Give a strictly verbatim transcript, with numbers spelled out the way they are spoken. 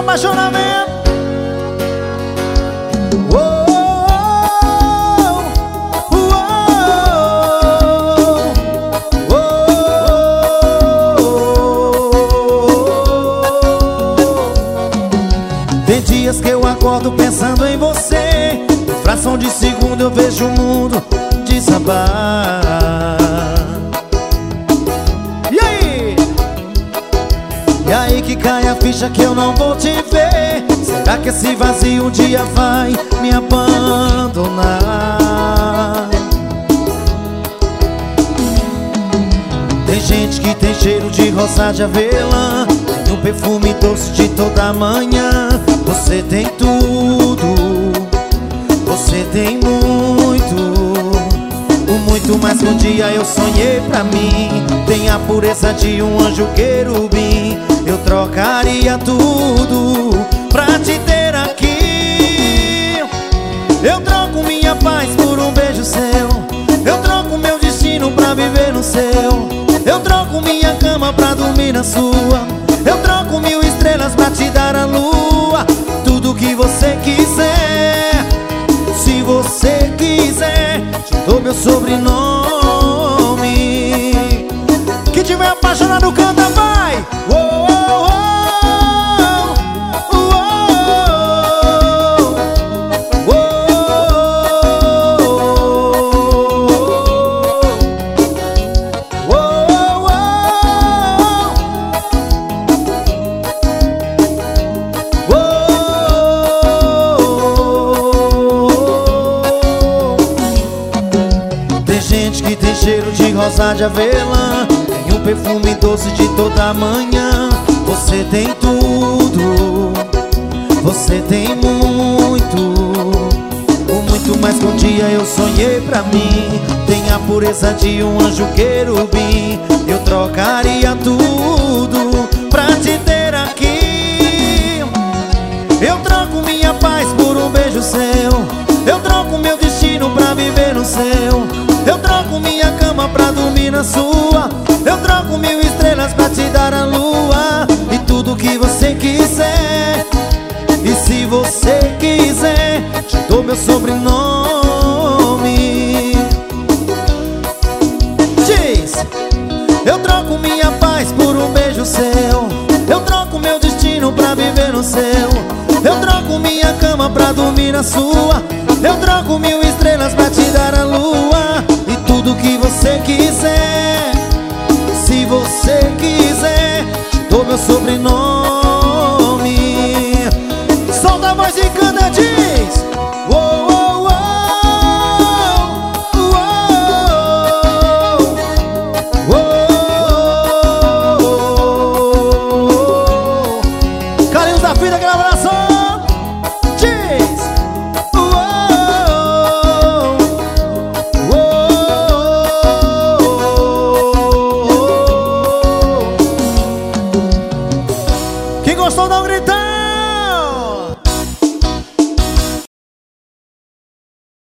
apaixonamento. Tem dias que eu acordo pensando em você, em fração de segundo eu vejo o mundo desabar. E aí? E aí que cai a ficha que eu não vou te ver. Será que esse vazio um dia vai me abandonar? Tem gente que tem cheiro de rosa de avelã, tem o perfume doce de toda manhã. Você tem tudo, você tem muito, o muito mais que um dia eu sonhei pra mim. Tem a pureza de um anjo querubim. Eu trocaria tudo pra te ter aqui. Eu troco minha paz por um beijo seu. Eu troco meu destino pra viver no seu. Eu troco minha cama pra dormir na sua. Eu troco mil estrelas pra te dar a lua. Tudo que você quiser. Se você quiser, te dou meu sobrenome. Quem tiver apaixonado canta, vai! Uou, uou, uou, uou, uou, uou. Tem gente que tem cheiro de rosa de avelã, tem um perfume doce de toda manhã. Você tem tudo, você tem muito, o muito mais que um dia eu sonhei pra mim. Tem a pureza de um anjo querubim. Eu trocaria tudo pra te ter aqui. Eu troco minha paz por um beijo seu. Eu troco meu destino pra viver no seu. Eu troco minha cama pra dormir na sua. Eu troco mil estrelas pra te dar a lua. E tudo que você quiser. E se você quiser, te dou meu sobrenome. Diz: eu troco minha paz por um beijo seu. Eu troco meu destino pra viver no seu. Eu troco minha cama pra dormir na sua. Eu troco mil estrelas pra te dar a lua. E tudo que você quiser. Se você quiser, te dou meu sobrenome.